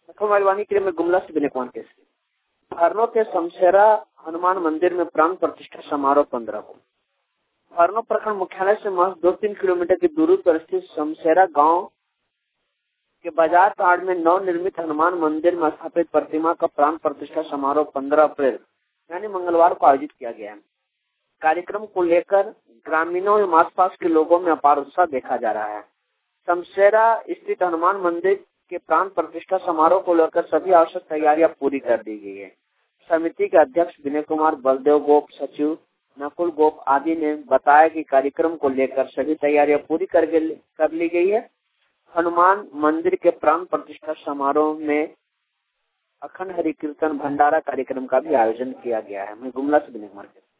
वाणी के लिए मैं गुमला से विनय कुमार केसरी। हरनों के शमशेरा हनुमान मंदिर में प्राण प्रतिष्ठा समारोह 15 को। हरनों प्रखंड मुख्यालय से महज 2-3 किलोमीटर की दूरी पर स्थित शमशेरा गांव के बाजार ताड़ में नवनिर्मित हनुमान मंदिर में स्थापित प्रतिमा का प्राण प्रतिष्ठा समारोह 15 अप्रैल यानी मंगलवार को आयोजित किया गया है। कार्यक्रम को लेकर ग्रामीणों एवं आसपास के लोगों में अपार उत्साह देखा जा रहा है। शमशेरा स्थित हनुमान मंदिर के प्राण प्रतिष्ठा समारोह को लेकर सभी आवश्यक तैयारियां पूरी कर दी गई है। समिति के अध्यक्ष विनय कुमार, बलदेव गोप, सचिव नकुल गोप आदि ने बताया कि कार्यक्रम को लेकर सभी तैयारियां पूरी कर ली गई है। हनुमान मंदिर के प्राण प्रतिष्ठा समारोह में अखंड हरि कीर्तन भंडारा कार्यक्रम का भी आयोजन किया गया है। मैं गुमला से विनय कुमार।